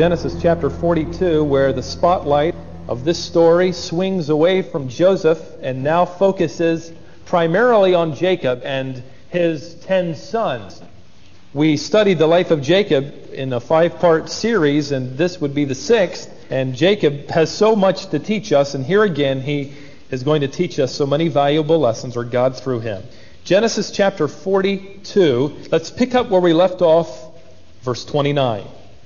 Genesis chapter 42, where the spotlight of this story swings away from Joseph and now focuses primarily on Jacob and his 10 sons. We studied the life of Jacob in a 5-part series, and this would be the 6th. And Jacob has so much to teach us, and here again he is going to teach us so many valuable lessons, or God through him. Genesis chapter 42, let's pick up where we left off, verse 29.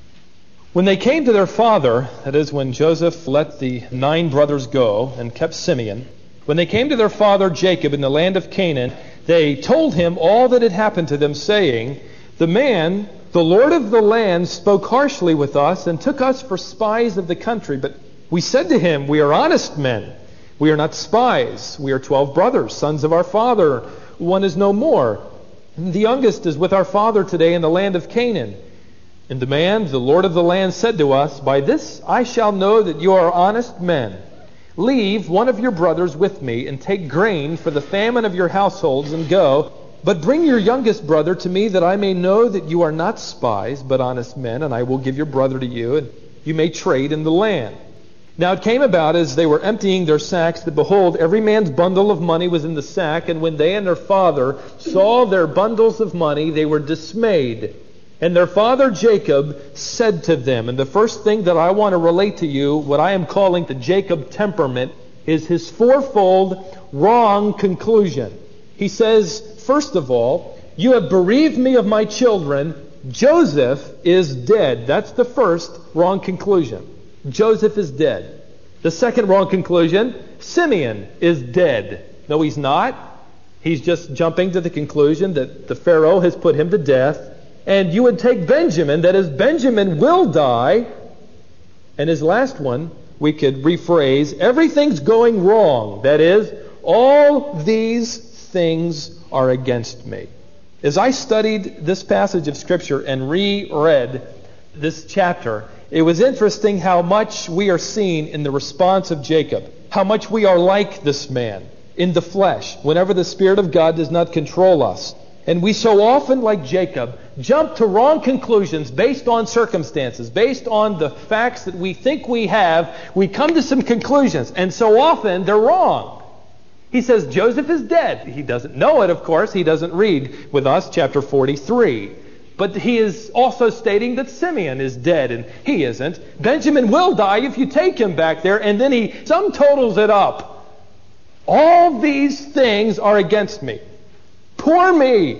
When they came to their father, that is when Joseph let the 9 brothers go and kept Simeon, when they came to their father Jacob in the land of Canaan, they told him all that had happened to them, saying, "The man, the Lord of the land, spoke harshly with us and took us for spies of the country. But we said to him, we are honest men. We are not spies. We are 12 brothers, sons of our father. One is no more. The youngest is with our father today in the land of Canaan. And the man, the Lord of the land, said to us, by this I shall know that you are honest men. Leave one of your brothers with me and take grain for the famine of your households and go. But bring your youngest brother to me that I may know that you are not spies, but honest men, and I will give your brother to you, and you may trade in the land." Now it came about as they were emptying their sacks that, behold, every man's bundle of money was in the sack. And when they and their father saw their bundles of money, they were dismayed. And their father Jacob said to them, and the first thing that I want to relate to you, what I am calling the Jacob temperament, is his fourfold wrong conclusion. He says, first of all, you have bereaved me of my children. Joseph is dead. That's the first wrong conclusion. Joseph is dead. The second wrong conclusion, Simeon is dead. No, he's not. He's just jumping to the conclusion that the Pharaoh has put him to death. And you would take Benjamin, that is, Benjamin will die. And his last one, we could rephrase, everything's going wrong. That is, all these things are against me. As I studied this passage of Scripture and reread this chapter, it was interesting how much we are seen in the response of Jacob, how much we are like this man in the flesh whenever the Spirit of God does not control us. And we so often, like Jacob, jump to wrong conclusions based on circumstances, based on the facts that we think we have. We come to some conclusions, and so often they're wrong. He says Joseph is dead. He doesn't know it, of course. He doesn't read with us chapter 43. But he is also stating that Simeon is dead, and he isn't. Benjamin will die if you take him back there, and then he sum totals it up. All these things are against me. Poor me.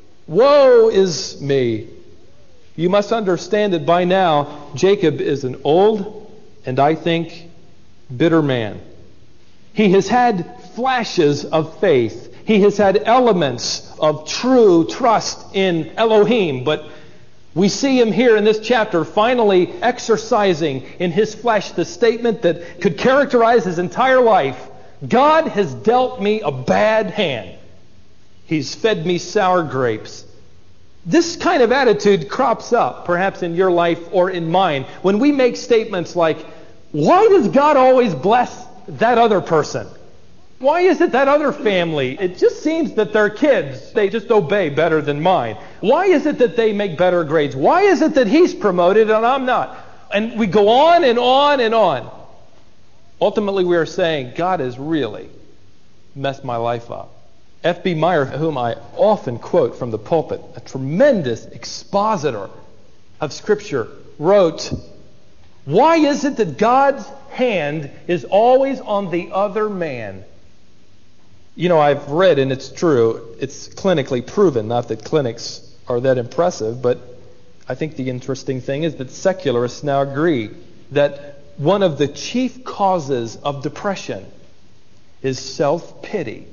Woe is me. You must understand that by now, Jacob is an old and, I think, bitter man. He has had flashes of faith. He has had elements of true trust in Elohim, but we see him here in this chapter finally exercising in his flesh the statement that could characterize his entire life. God has dealt me a bad hand. He's fed me sour grapes. This kind of attitude crops up, perhaps in your life or in mine, when we make statements like, why does God always bless that other person? Why is it that other family, it just seems that their kids, they just obey better than mine? Why is it that they make better grades? Why is it that he's promoted and I'm not? And we go on and on and on. Ultimately, we are saying, God has really messed my life up. F.B. Meyer, whom I often quote from the pulpit, a tremendous expositor of Scripture, wrote, why is it that God's hand is always on the other man? You know, I've read, and it's true, it's clinically proven, not that clinics are that impressive, but I think the interesting thing is that secularists now agree that one of the chief causes of depression is self-pity.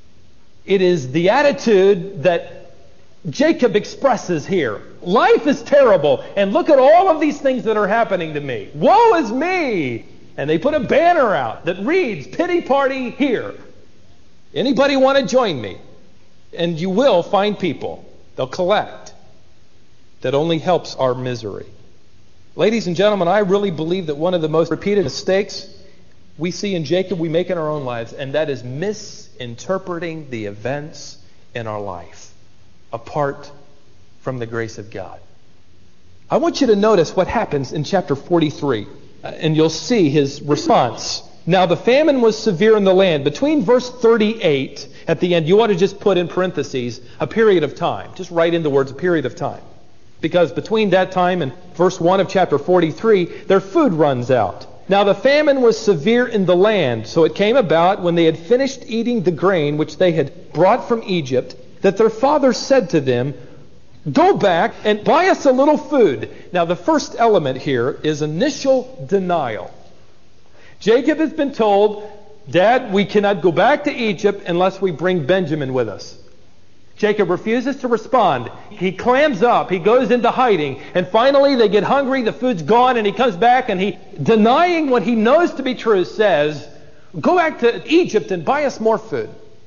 It is the attitude that Jacob expresses here. Life is terrible, and look at all of these things that are happening to me. Woe is me! And they put a banner out that reads, pity party here. Anybody want to join me? And you will find people. They'll collect. That only helps our misery. Ladies and gentlemen, I really believe that one of the most repeated mistakes we see in Jacob, we make in our own lives, and that is misinterpreting the events in our life apart from the grace of God. I want you to notice what happens in chapter 43, and you'll see his response. Now the famine was severe in the land. Between verse 38 at the end, you ought to just put in parentheses a period of time. Just write in the words a period of time. Because between that time and verse 1 of chapter 43, their food runs out. Now the famine was severe in the land, so it came about when they had finished eating the grain which they had brought from Egypt, that their father said to them, "Go back and buy us a little food." Now the first element here is initial denial. Jacob has been told, "Dad, we cannot go back to Egypt unless we bring Benjamin with us." Jacob refuses to respond. He clams up. He goes into hiding. And finally they get hungry. The food's gone. And he comes back and he, denying what he knows to be true, says, "Go back to Egypt and buy us more food."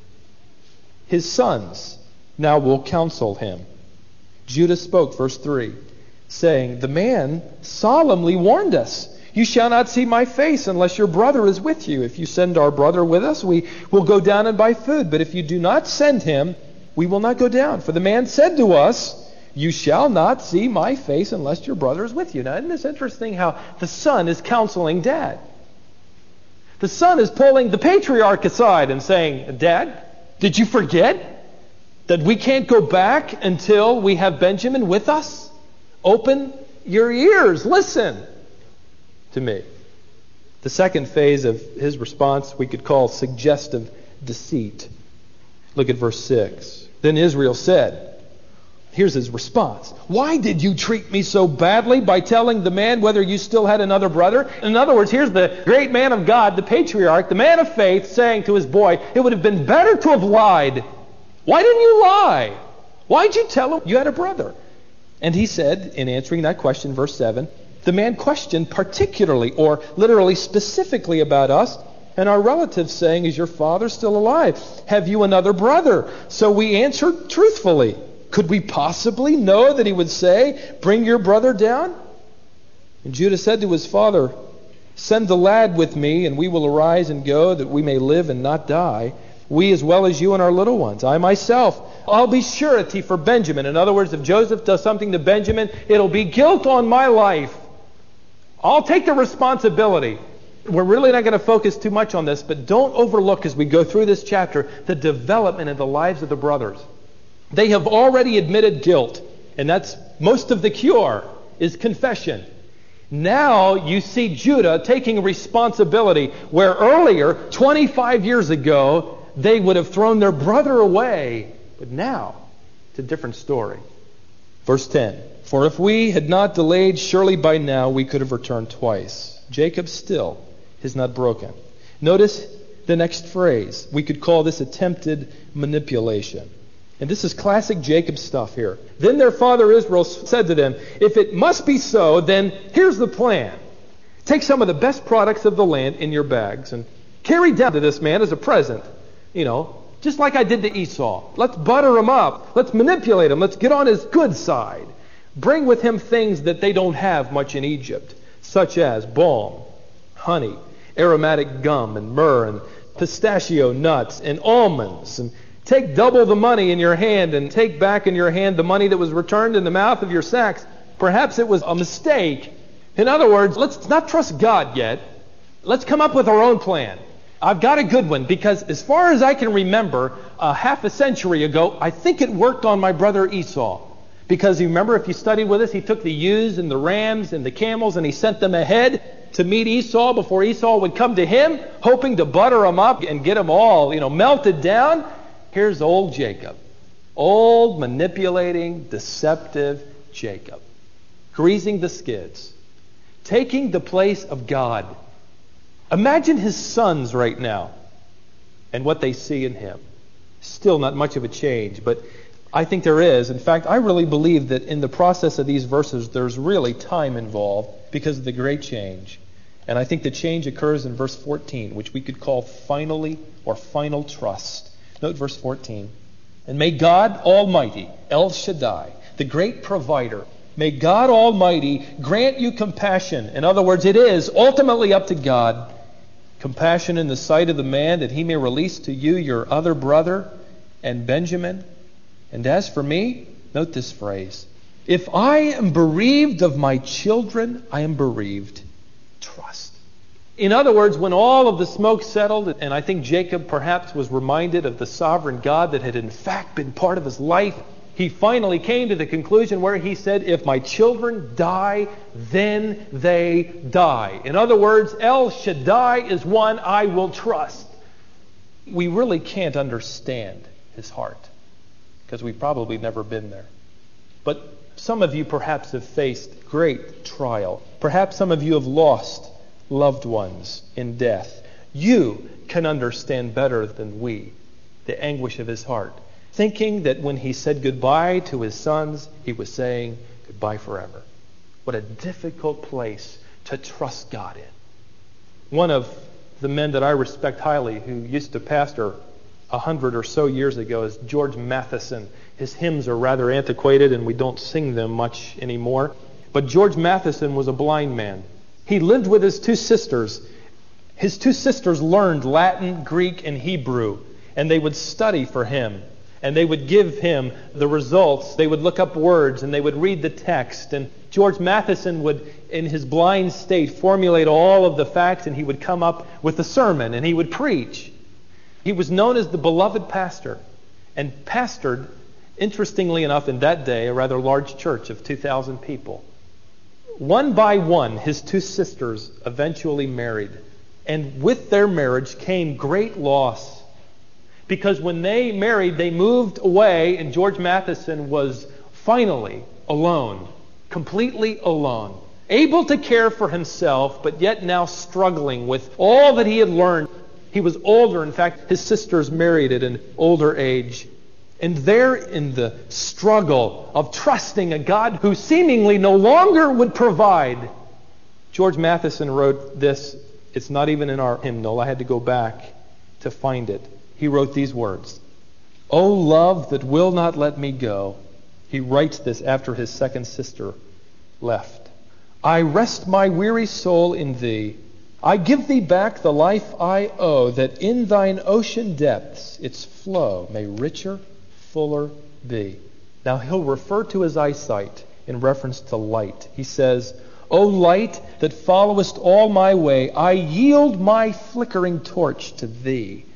His sons now will counsel him. Judah spoke, verse 3, saying, "The man solemnly warned us. You shall not see my face unless your brother is with you. If you send our brother with us, we will go down and buy food. But if you do not send him, we will not go down. For the man said to us, you shall not see my face unless your brother is with you." Now, isn't this interesting how the son is counseling dad? The son is pulling the patriarch aside and saying, "Dad, did you forget that we can't go back until we have Benjamin with us? Open your ears. Listen to me." The second phase of his response we could call suggestive deceit. Look at verse 6. Then Israel said, here's his response, "Why did you treat me so badly by telling the man whether you still had another brother?" In other words, here's the great man of God, the patriarch, the man of faith, saying to his boy, "It would have been better to have lied. Why didn't you lie? Why'd you tell him you had a brother?" And he said, in answering that question, verse 7, the man questioned particularly, or literally specifically about us and our relatives, saying, "Is your father still alive? Have you another brother?" So we answered truthfully. Could we possibly know that he would say, "Bring your brother down"? And Judah said to his father, "Send the lad with me, and we will arise and go, that we may live and not die, we as well as you and our little ones. I myself, I'll be surety for Benjamin." In other words, if Joseph does something to Benjamin, it'll be guilt on my life. I'll take the responsibility. We're really not going to focus too much on this, but don't overlook as we go through this chapter the development in the lives of the brothers. They have already admitted guilt, and that's most of the cure, is confession. Now you see Judah taking responsibility, where earlier, 25 years ago, they would have thrown their brother away. But now, it's a different story. Verse 10, "For if we had not delayed, surely by now we could have returned twice. Jacob still is not broken." Notice the next phrase. We could call this attempted manipulation. And this is classic Jacob stuff here. "Then their father Israel said to them, if it must be so, then here's the plan. Take some of the best products of the land in your bags and carry down to this man as a present. Just like I did to Esau. Let's butter him up. Let's manipulate him. Let's get on his good side. Bring with him things that they don't have much in Egypt, such as balm, honey, aromatic gum, and myrrh, and pistachio nuts, and almonds. And take double the money in your hand, and take back in your hand the money that was returned in the mouth of your sacks. Perhaps it was a mistake." In other words, let's not trust God yet. Let's come up with our own plan. I've got a good one, because as far as I can remember, half a century ago, I think it worked on my brother Esau. Because you remember, if you studied with us, he took the ewes and the rams and the camels and he sent them ahead to meet Esau before Esau would come to him, hoping to butter him up and get them all, melted down. Here's old Jacob. Old, manipulating, deceptive Jacob. Greasing the skids. Taking the place of God. Imagine his sons right now and what they see in him. Still not much of a change, but I think there is. In fact, I really believe that in the process of these verses, there's really time involved because of the great change. And I think the change occurs in verse 14, which we could call finally or final trust. Note verse 14. "And may God Almighty, El Shaddai, the great provider, may God Almighty grant you compassion." In other words, it is ultimately up to God. "Compassion in the sight of the man, that he may release to you your other brother and Benjamin. And as for me," note this phrase, If I am bereaved of my children, I am bereaved. Trust. In other words, when all of the smoke settled, and I think Jacob perhaps was reminded of the sovereign God that had in fact been part of his life, he finally came to the conclusion where he said, if my children die, then they die. In other words, El Shaddai is one I will trust. We really can't understand his heart because we've probably never been there. But some of you perhaps have faced great trial. Perhaps some of you have lost loved ones in death. You can understand better than we the anguish of his heart, thinking that when he said goodbye to his sons, he was saying goodbye forever. What a difficult place to trust God in. One of the men that I respect highly, who used to pastor 100 or so years ago, is George Matheson. His hymns are rather antiquated and we don't sing them much anymore. But George Matheson was a blind man. He lived with his two sisters. His two sisters learned Latin, Greek, and Hebrew, and they would study for him. And they would give him the results. They would look up words and they would read the text. And George Matheson would, in his blind state, formulate all of the facts, and he would come up with a sermon and he would preach. He was known as the beloved pastor and pastored, interestingly enough, in that day, a rather large church of 2,000 people. One by one, his two sisters eventually married. And with their marriage came great loss. Because when they married, they moved away, and George Matheson was finally alone, completely alone, able to care for himself, but yet now struggling with all that he had learned. He was older. In fact, his sisters married at an older age. And there in the struggle of trusting a God who seemingly no longer would provide, George Matheson wrote this. It's not even in our hymnal. I had to go back to find it. He wrote these words. "O love that will not let me go." He writes this after his second sister left. "I rest my weary soul in thee. I give thee back the life I owe, that in thine ocean depths its flow may richer, fuller be." Now he'll refer to his eyesight in reference to light. He says, "O light that followest all my way, I yield my flickering torch to thee.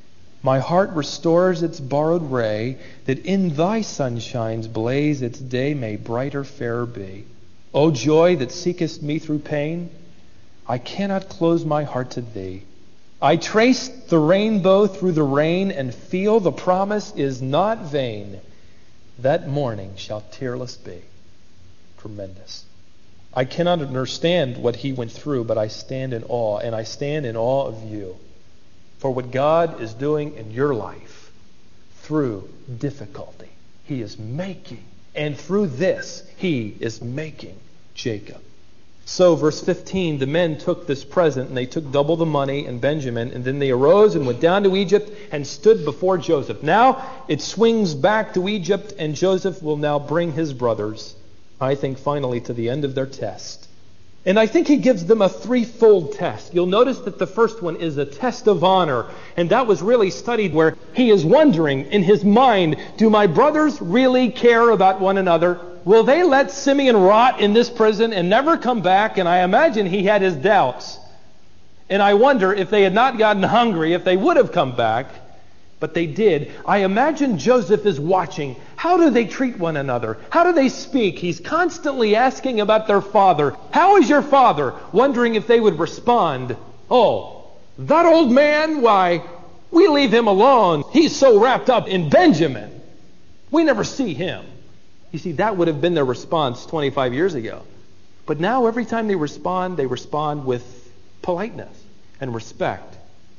My heart restores its borrowed ray, that in thy sunshine's blaze its day may brighter, fairer be. O joy that seekest me through pain, I cannot close my heart to thee. I trace the rainbow through the rain and feel the promise is not vain. That morning shall tearless be." Tremendous. I cannot understand what he went through, but I stand in awe, and I stand in awe of you for what God is doing in your life through difficulty. He is making, and through this, he is making Jacob. So, verse 15, the men took this present, and they took double the money and Benjamin, and then they arose and went down to Egypt and stood before Joseph. Now it swings back to Egypt, and Joseph will now bring his brothers, I think, finally to the end of their test. And I think he gives them a threefold test. You'll notice that the first one is a test of honor, and that was really studied where he is wondering in his mind, do my brothers really care about one another? Will they let Simeon rot in this prison and never come back? And I imagine he had his doubts. And I wonder if they had not gotten hungry, if they would have come back. But they did. I imagine Joseph is watching. How do they treat one another? How do they speak? He's constantly asking about their father. How is your father? Wondering if they would respond. Oh, that old man? Why, we leave him alone. He's so wrapped up in Benjamin. We never see him. You see, that would have been their response 25 years ago. But now every time they respond with politeness and respect.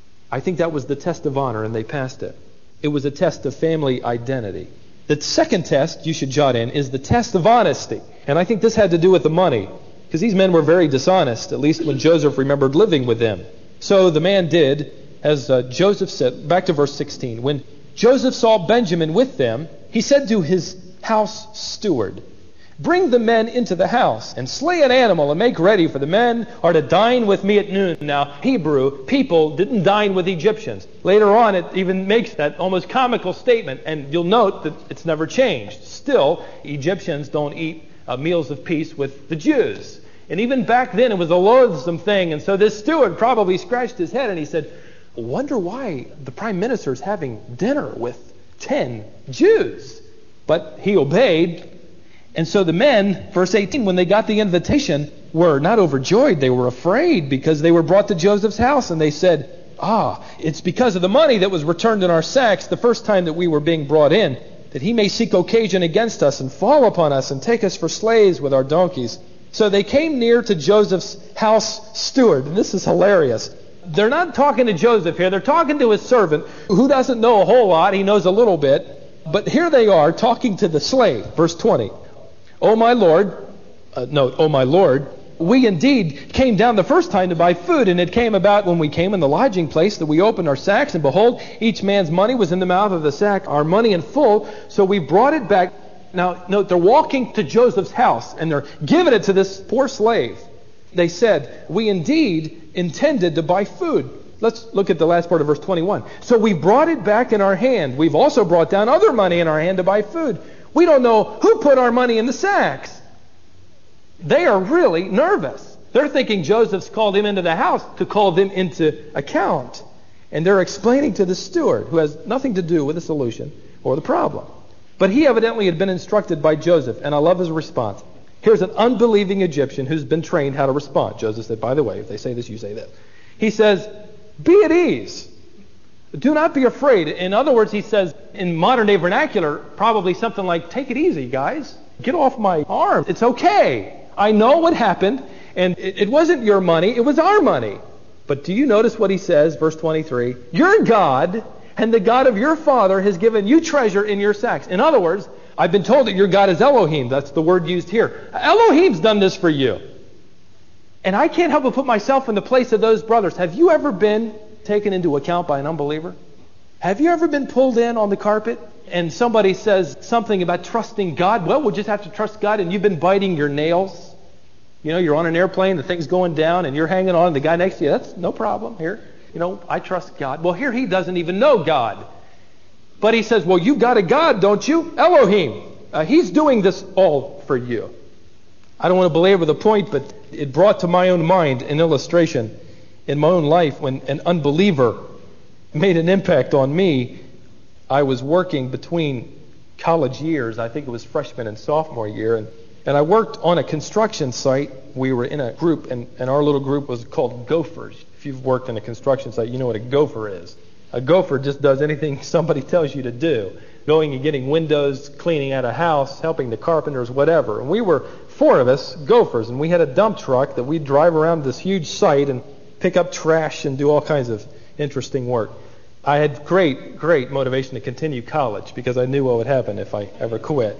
I think that was the test of honor, and they passed it. It was a test of family identity. The second test you should jot in is the test of honesty. And I think this had to do with the money, because these men were very dishonest, at least when Joseph remembered living with them. So the man did, as Joseph said, back to verse 16. When Joseph saw Benjamin with them, he said to his house steward, Bring the men into the house, and slay an animal, and make ready, for the men are to dine with me at noon. Now, Hebrew people didn't dine with Egyptians. Later on, it even makes that almost comical statement, and you'll note that it's never changed. Still, Egyptians don't eat meals of peace with the Jews. And even back then, it was a loathsome thing. And so this steward probably scratched his head, and he said, wonder why the prime minister is having dinner with 10 Jews. But he obeyed. And so the men, verse 18, when they got the invitation, were not overjoyed. They were afraid because they were brought to Joseph's house. And they said, it's because of the money that was returned in our sacks the first time that we were being brought in, that he may seek occasion against us and fall upon us and take us for slaves with our donkeys. So they came near to Joseph's house steward. And this is hilarious. They're not talking to Joseph here. They're talking to his servant, who doesn't know a whole lot. He knows a little bit. But here they are talking to the slave. Verse 20. O my Lord, O my Lord, we indeed came down the first time to buy food, and it came about when we came in the lodging place that we opened our sacks, and behold, each man's money was in the mouth of the sack, our money in full, so we brought it back. Now, note, they're walking to Joseph's house, and they're giving it to this poor slave. They said, we indeed intended to buy food. Let's look at the last part of verse 21. So we brought it back in our hand. We've also brought down other money in our hand to buy food. We don't know who put our money in the sacks. They are really nervous. They're thinking Joseph's called him into the house to call them into account. And they're explaining to the steward, who has nothing to do with the solution or the problem. But he evidently had been instructed by Joseph, and I love his response. Here's an unbelieving Egyptian who's been trained how to respond. Joseph said, by the way, if they say this, you say this. He says, be at ease. Do not be afraid. In other words, he says, in modern day vernacular, probably something like, take it easy, guys. Get off my arm. It's okay. I know what happened, and it wasn't your money, it was our money. But do you notice what he says, verse 23? Your God and the God of your father has given you treasure in your sacks. In other words, I've been told that your God is Elohim. That's the word used here. Elohim's done this for you. And I can't help but put myself in the place of those brothers. Have you ever been taken into account by an unbeliever? Have you ever been pulled in on the carpet and somebody says something about trusting God? Well, we'll just have to trust God, and you've been biting your nails. You know, you're on an airplane, the thing's going down, and you're hanging on, and the guy next to you, that's no problem here. You know, I trust God. Well, here he doesn't even know God. But he says, well, you got a God, don't you? Elohim. He's doing this all for you. I don't want to belabor the point, but it brought to my own mind an illustration in my own life when an unbeliever made an impact on me. I was working between college years. I think it was freshman and sophomore year. And I worked on a construction site. We were in a group, and our little group was called Gophers. If you've worked in a construction site, you know what a gopher is. A gopher just does anything somebody tells you to do. Going and getting windows, cleaning out a house, helping the carpenters, whatever. And we were 4 of us, gophers, and we had a dump truck that we'd drive around this huge site and pick up trash and do all kinds of interesting work. I had great motivation to continue college because I knew what would happen if I ever quit.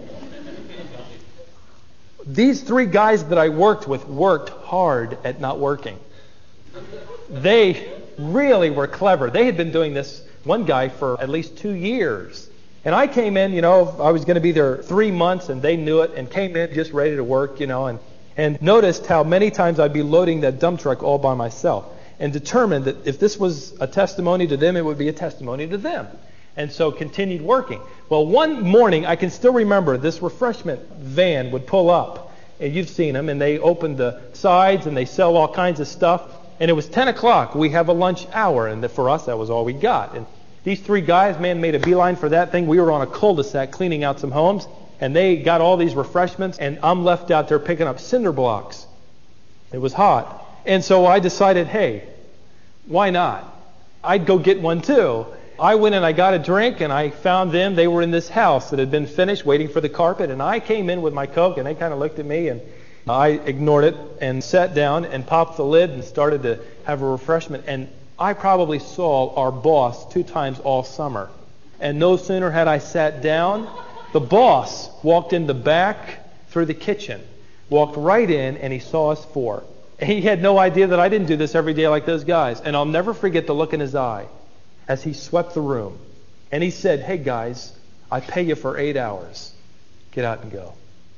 These 3 guys that I worked with worked hard at not working. They really were clever. They had been doing this, one guy, for at least 2 years. And I came in, you know, I was going to be there 3 months, and they knew it, and came in just ready to work, you know, and noticed how many times I'd be loading that dump truck all by myself, and determined that if this was a testimony to them, it would be a testimony to them. And so continued working. Well, one morning, I can still remember, this refreshment van would pull up, and you've seen them, and they opened the sides, and they sell all kinds of stuff. And it was 10 o'clock. We have a lunch hour, and for us, that was all we got. And these 3 guys, man, made a beeline for that thing. We were on a cul-de-sac cleaning out some homes, and they got all these refreshments, and I'm left out there picking up cinder blocks. It was hot. And so I decided, hey, why not? I'd go get one too. I went and I got a drink, and I found them. They were in this house that had been finished, waiting for the carpet, and I came in with my Coke, and they kind of looked at me, and I ignored it and sat down and popped the lid and started to have a refreshment. And I probably saw our boss 2 times all summer. And no sooner had I sat down, the boss walked in the back through the kitchen, walked right in, and he saw us 4. He had no idea that I didn't do this every day like those guys. And I'll never forget the look in his eye as he swept the room. And he said, hey guys, I pay you for 8 hours. Get out and go.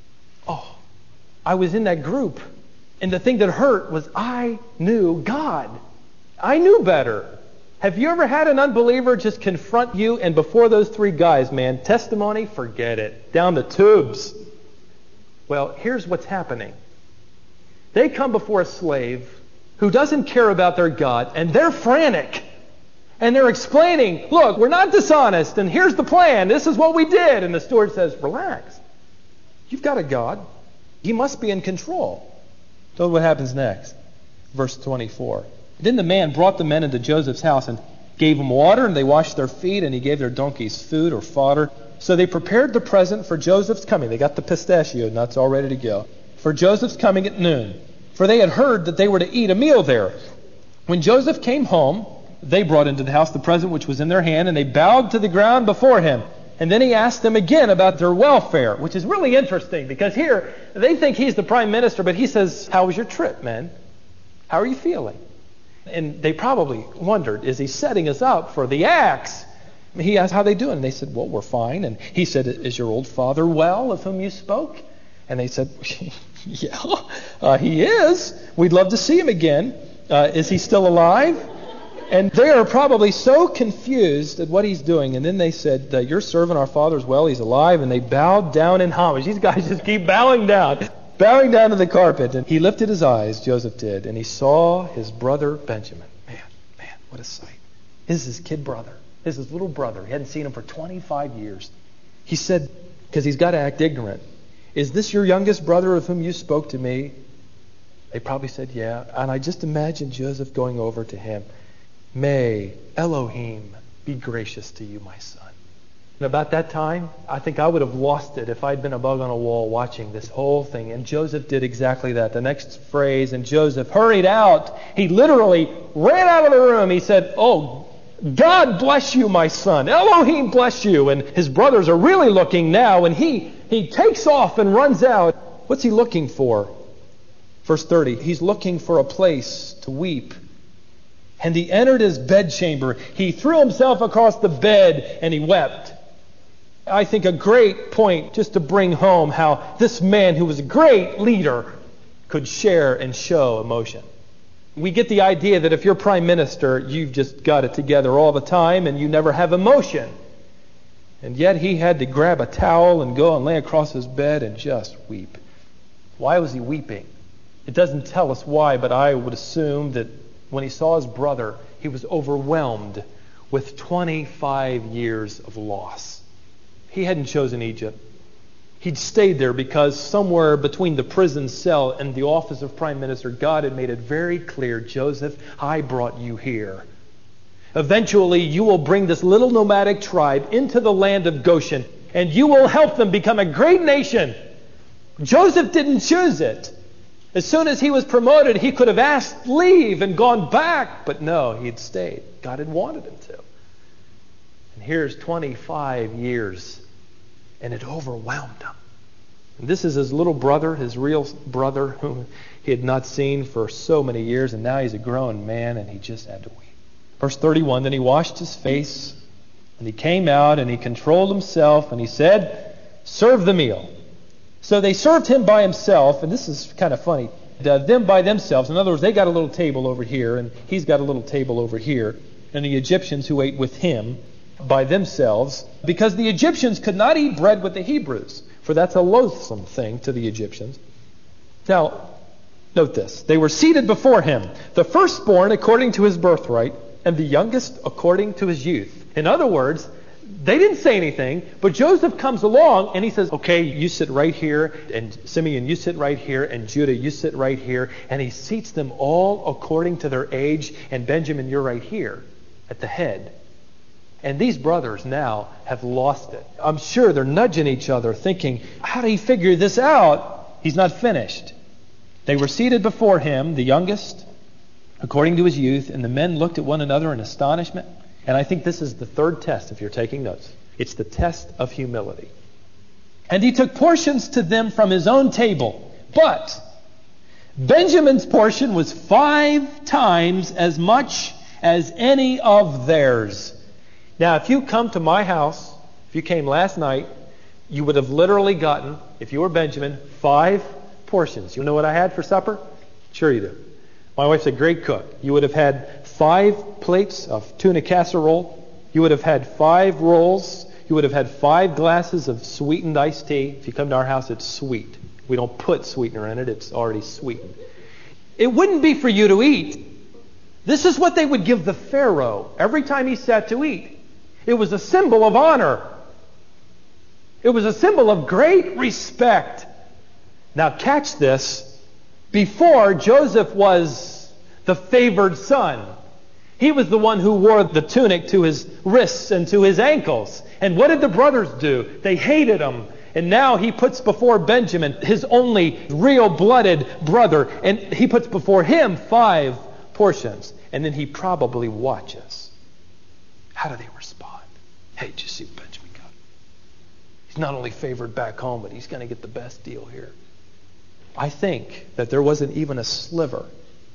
Oh, I was in that group. And the thing that hurt was I knew God. I knew better. Have you ever had an unbeliever just confront you, and before those three guys, man, testimony, forget it. Down the tubes. Well, here's what's happening. They come before a slave who doesn't care about their God, and they're frantic. And they're explaining, look, we're not dishonest, and here's the plan. This is what we did. And the steward says, relax. You've got a God. He must be in control. So what happens next? Verse 24. Then the man brought the men into Joseph's house and gave them water, and they washed their feet, and he gave their donkeys food or fodder. So they prepared the present for Joseph's coming. They got the pistachio nuts all ready to go. For Joseph's coming at noon. For they had heard that they were to eat a meal there. When Joseph came home, they brought into the house the present which was in their hand, and they bowed to the ground before him. And then he asked them again about their welfare, which is really interesting, because here they think he's the prime minister, but he says, how was your trip, man? How are you feeling? And they probably wondered, is he setting us up for the axe? He asked, how are they doing? And they said, well, we're fine. And he said, is your old father well, of whom you spoke? And they said, yeah, he is. We'd love to see him again. Is he still alive? And they are probably so confused at what he's doing. And then they said, your servant, our father, is well. He's alive. And they bowed down in homage. These guys just keep bowing down to the carpet. And he lifted his eyes, Joseph did, and he saw his brother Benjamin. Man, what a sight. This is his kid brother. This is his little brother. He hadn't seen him for 25 years. He said, because he's got to act ignorant, is this your youngest brother of whom you spoke to me? They probably said, yeah. And I just imagine Joseph going over to him. May Elohim be gracious to you, my son. And about that time, I think I would have lost it if I'd been a bug on a wall watching this whole thing. And Joseph did exactly that. The next phrase, and Joseph hurried out. He literally ran out of the room. He said, oh, God bless you, my son. Elohim bless you. And his brothers are really looking now. And he takes off and runs out. What's he looking for? Verse 30, he's looking for a place to weep. And he entered his bedchamber. He threw himself across the bed and he wept. I think a great point just to bring home how this man who was a great leader could share and show emotion. We get the idea that if you're prime minister, you've just got it together all the time and you never have emotion. And yet he had to grab a towel and go and lay across his bed and just weep. Why was he weeping? It doesn't tell us why, but I would assume that when he saw his brother, he was overwhelmed with 25 years of loss. He hadn't chosen Egypt. He'd stayed there because somewhere between the prison cell and the office of prime minister, God had made it very clear, Joseph, I brought you here. Eventually, you will bring this little nomadic tribe into the land of Goshen, and you will help them become a great nation. Joseph didn't choose it. As soon as he was promoted, he could have asked leave and gone back. But no, he'd stayed. God had wanted him to. And here's 25 years. And it overwhelmed him. And this is his little brother, his real brother, whom he had not seen for so many years. And now he's a grown man, and he just had to weep. Verse 31, then he washed his face, and he came out, and he controlled himself, and he said, serve the meal. So they served him by himself, and this is kind of funny, them by themselves. In other words, they got a little table over here, and he's got a little table over here. And the Egyptians who ate with him by themselves, because the Egyptians could not eat bread with the Hebrews, for that's a loathsome thing to the Egyptians. Now, note this. They were seated before him, the firstborn according to his birthright, and the youngest according to his youth. In other words, they didn't say anything, but Joseph comes along and he says, okay, you sit right here, and Simeon, you sit right here, and Judah, you sit right here. And he seats them all according to their age, and Benjamin, you're right here at the head. And these brothers now have lost it. I'm sure they're nudging each other, thinking, how do he figure this out? He's not finished. They were seated before him, the youngest, according to his youth, and the men looked at one another in astonishment. And I think this is the third test, if you're taking notes. It's the test of humility. And he took portions to them from his own table. But Benjamin's portion was 5 times as much as any of theirs. Now, if you come to my house, if you came last night, you would have literally gotten, if you were Benjamin, 5 portions. You know what I had for supper? Sure you do. My wife's a great cook. You would have had 5 plates of tuna casserole. You would have had 5 rolls. You would have had 5 glasses of sweetened iced tea. If you come to our house, it's sweet. We don't put sweetener in it. It's already sweetened. It wouldn't be for you to eat. This is what they would give the Pharaoh every time he sat to eat. It was a symbol of honor. It was a symbol of great respect. Now catch this. Before, Joseph was the favored son. He was the one who wore the tunic to his wrists and to his ankles. And what did the brothers do? They hated him. And now he puts before Benjamin, his only real-blooded brother, and he puts before him 5 portions. And then he probably watches. How do they respond? Hey, did you see what Benjamin got? He's not only favored back home, but he's going to get the best deal here. I think that there wasn't even a sliver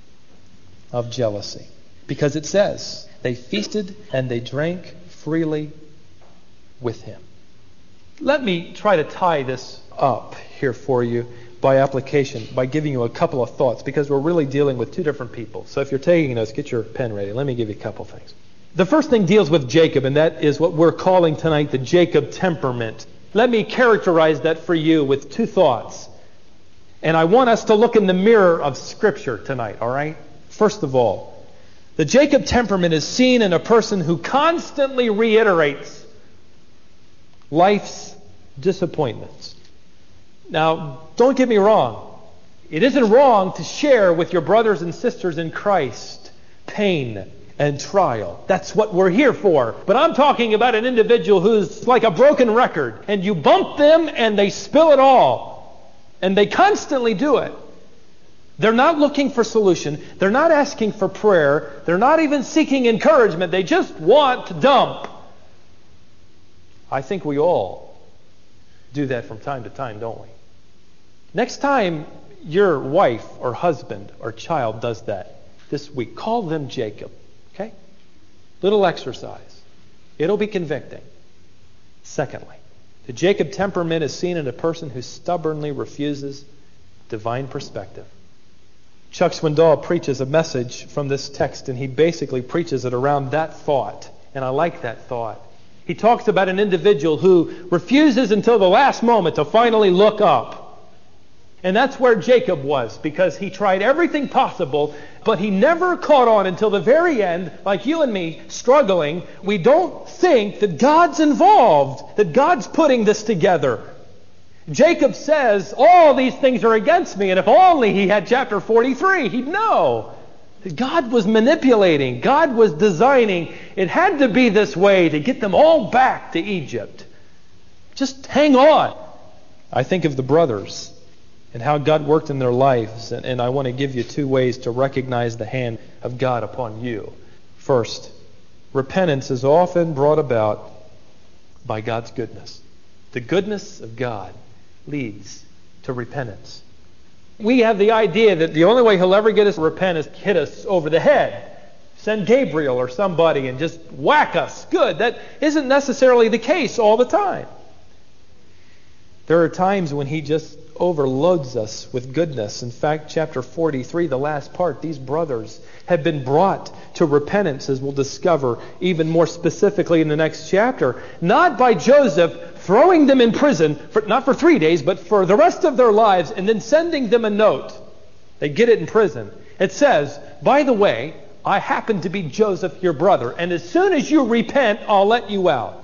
of jealousy. Because it says, they feasted and they drank freely with him. Let me try to tie this up here for you by application, by giving you a couple of thoughts, because we're really dealing with 2 different people. So if you're taking notes, get your pen ready. Let me give you a couple things. The first thing deals with Jacob, and that is what we're calling tonight the Jacob temperament. Let me characterize that for you with 2 thoughts. And I want us to look in the mirror of Scripture tonight, all right? First of all, the Jacob temperament is seen in a person who constantly reiterates life's disappointments. Now, don't get me wrong. It isn't wrong to share with your brothers and sisters in Christ pain and trial. That's what we're here for. But I'm talking about an individual who's like a broken record, and you bump them and they spill it all. And they constantly do it. They're not looking for solution. They're not asking for prayer. They're not even seeking encouragement. They just want to dump. I think we all do that from time to time, don't we? Next time your wife or husband or child does that this week, call them Jacob. Okay? Little exercise. It'll be convicting. Secondly, the Jacob temperament is seen in a person who stubbornly refuses divine perspective. Chuck Swindoll preaches a message from this text, and he basically preaches it around that thought. And I like that thought. He talks about an individual who refuses until the last moment to finally look up. And that's where Jacob was, because he tried everything possible, but he never caught on until the very end, like you and me, struggling. We don't think that God's involved, that God's putting this together. Jacob says, all these things are against me, and if only he had chapter 43, he'd know that God was manipulating, God was designing. It had to be this way to get them all back to Egypt. Just hang on. I think of the brothers and how God worked in their lives, and I want to give you 2 ways to recognize the hand of God upon you. First, repentance is often brought about by God's goodness. The goodness of God leads to repentance. We have the idea that the only way He'll ever get us to repent is hit us over the head. Send Gabriel or somebody and just whack us. Good. That isn't necessarily the case all the time. There are times when He just overloads us with goodness. In fact, chapter 43, the last part, these brothers have been brought to repentance, as we'll discover even more specifically in the next chapter. Not by Joseph throwing them in prison, not for 3 days, but for the rest of their lives, and then sending them a note. They get it in prison. It says, by the way, I happen to be Joseph, your brother, and as soon as you repent, I'll let you out.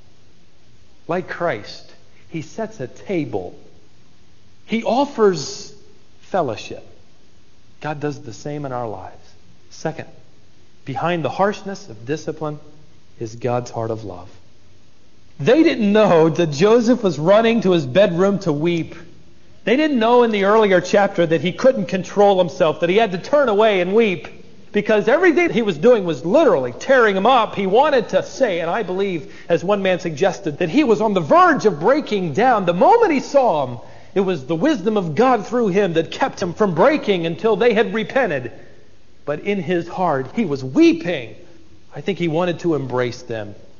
Like Christ, He sets a table. He offers fellowship. God does the same in our lives. Second, behind the harshness of discipline is God's heart of love. They didn't know that Joseph was running to his bedroom to weep. They didn't know in the earlier chapter that he couldn't control himself, that he had to turn away and weep, because everything he was doing was literally tearing him up. He wanted to say, and I believe, as one man suggested, that he was on the verge of breaking down. The moment he saw him, it was the wisdom of God through him that kept him from breaking until they had repented. But in his heart, he was weeping. I think he wanted to embrace them.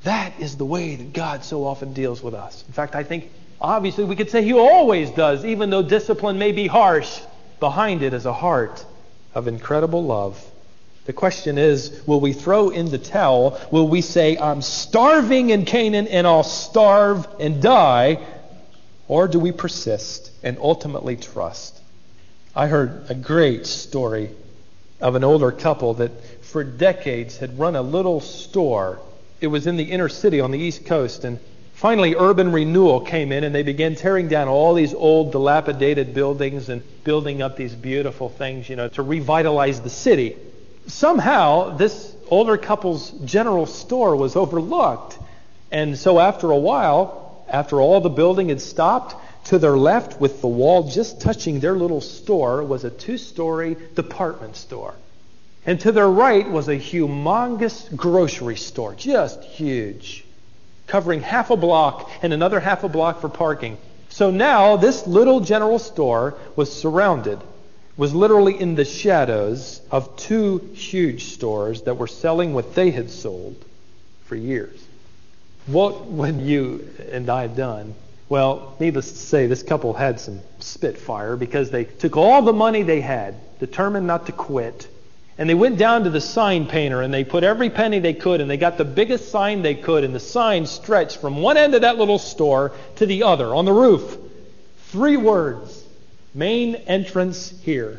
That is the way that God so often deals with us. In fact, I think obviously we could say He always does, even though discipline may be harsh. Behind it is a heart of incredible love. The question is, will we throw in the towel? Will we say, I'm starving in Canaan and I'll starve and die? Or do we persist and ultimately trust? I heard a great story of an older couple that for decades had run a little store. It was in the inner city on the East Coast, and finally urban renewal came in and they began tearing down all these old dilapidated buildings and building up these beautiful things, to revitalize the city. Somehow this older couple's general store was overlooked. And so after a while, after all the building had stopped, to their left with the wall just touching their little store was a 2-story department store. And to their right was a humongous grocery store, just huge, covering half a block and another half a block for parking. So now this little general store was surrounded, was literally in the shadows of 2 huge stores that were selling what they had sold for years. What would you and I have done? Well, needless to say, this couple had some spitfire because they took all the money they had, determined not to quit, and they went down to the sign painter and they put every penny they could and they got the biggest sign they could, and the sign stretched from one end of that little store to the other on the roof. 3 words: main entrance here.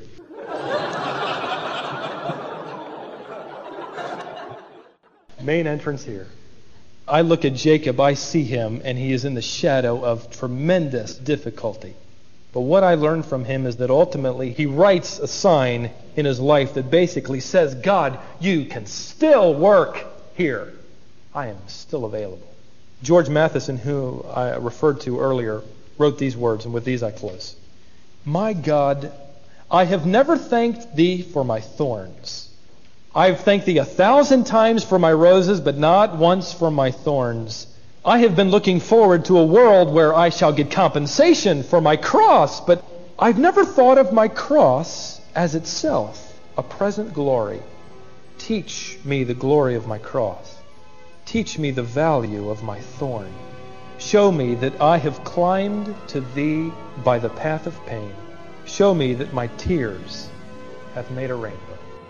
Main entrance here. I look at Jacob, I see him, and he is in the shadow of tremendous difficulty. But what I learned from him is that ultimately he writes a sign in his life that basically says, God, you can still work here. I am still available. George Matheson, who I referred to earlier, wrote these words, and with these I close. My God, I have never thanked thee for my thorns. I have thanked thee 1,000 times for my roses, but not once for my thorns. I have been looking forward to a world where I shall get compensation for my cross, but I've never thought of my cross as itself a present glory. Teach me the glory of my cross. Teach me the value of my thorn. Show me that I have climbed to thee by the path of pain. Show me that my tears have made a rainbow.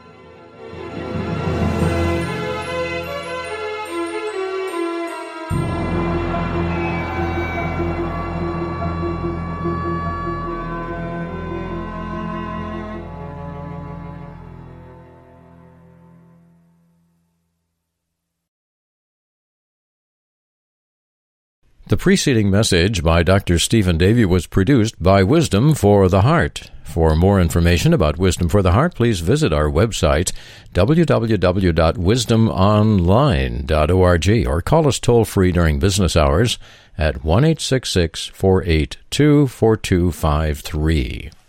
The preceding message by Dr. Stephen Davey was produced by Wisdom for the Heart. For more information about Wisdom for the Heart, please visit our website, www.wisdomonline.org, or call us toll-free during business hours at 1-866-482-4253.